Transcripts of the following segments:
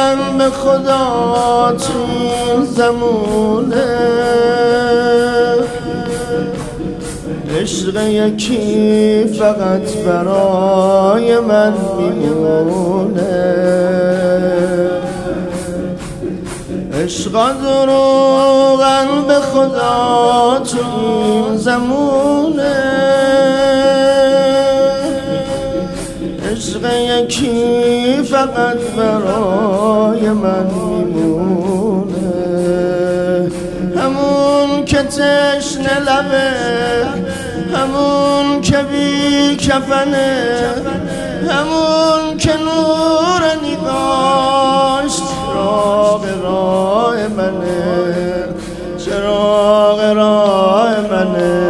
دروغم به خدا تو این زمونه عشق یکی فقط برای من میمونه عشق دروغم به خدا تو این زمونه عشق یکی فقط برای من میمونه همون که تشنه لبه همون که بی کفنه همون که نور نگاش چراغ راه منه چراغ راه منه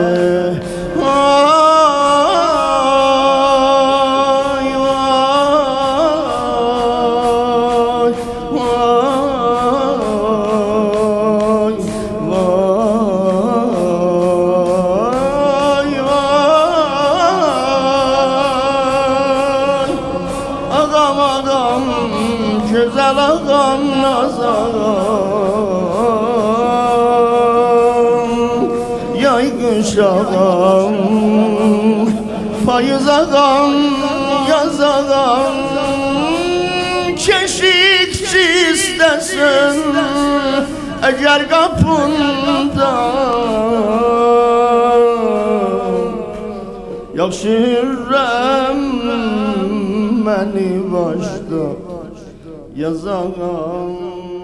güzel ağam nazağım yay kuş ağam payız ağam yaz ağam keşikçi istesin eğer kapında yakşırım beni başta yazağım